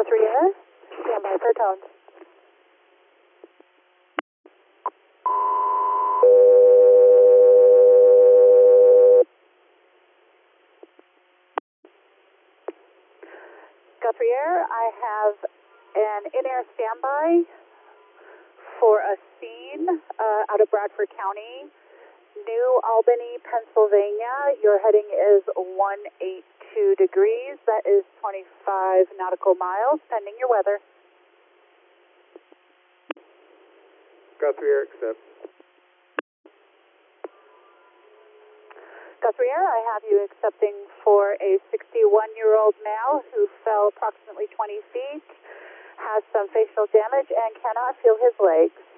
Guthrie Air, stand by for tones. Guthrie Air, I have an in-air standby for a scene out of Bradford County, New Albany, Pennsylvania. Your heading is 182 degrees. That is 25 nautical miles, pending your weather. Guthrie Air, accept. Guthrie Air, I have you accepting for a 61-year-old male who fell approximately 20 feet, has some facial damage, and cannot feel his legs.